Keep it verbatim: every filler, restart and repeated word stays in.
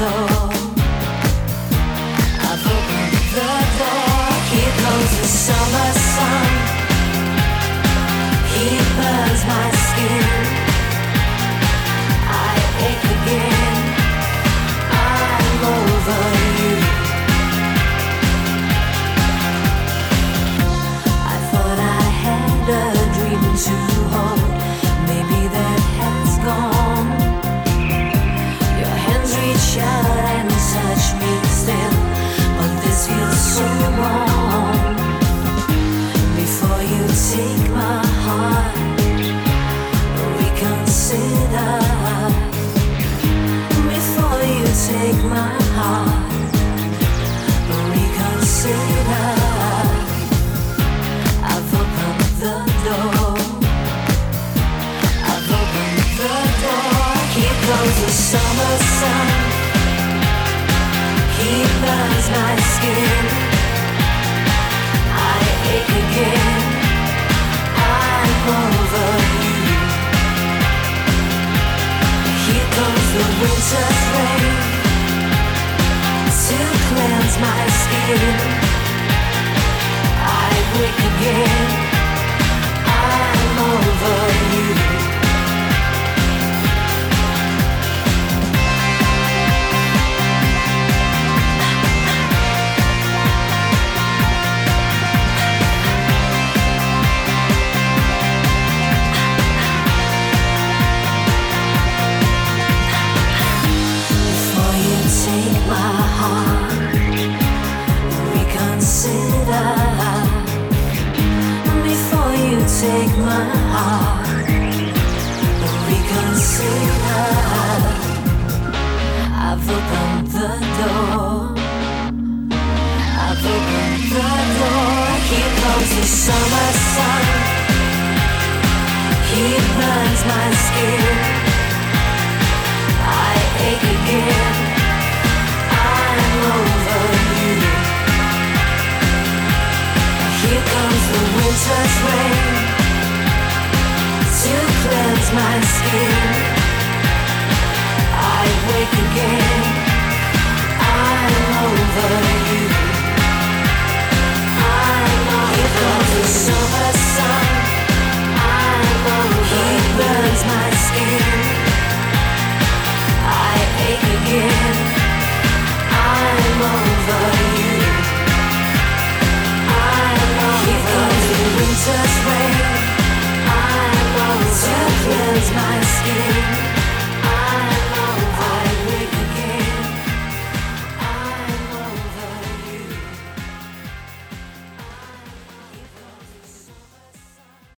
door. I've opened the door. Here comes the summer sun. He burns my skin. I ache again. I'm over you. I thought I had a dream to hold. Maybe that has gone. Your hands reach out and touch me still, but this feels so wrong. Before you take my heart, reconsider. Before you take my heart, reconsider. I've opened the door. I've opened the door. Here comes the summer sun. He burns my skin. I ache again. I'm over you. Here comes the winter's rain to cleanse my skin. I wake again. I'm over you. Take my heart, reconsider. Before you take my heart, reconsider. I've opened the door. I've opened the door. Here comes the summer sun. He burns my skin. I ache again. Over you. Here comes the winter's rain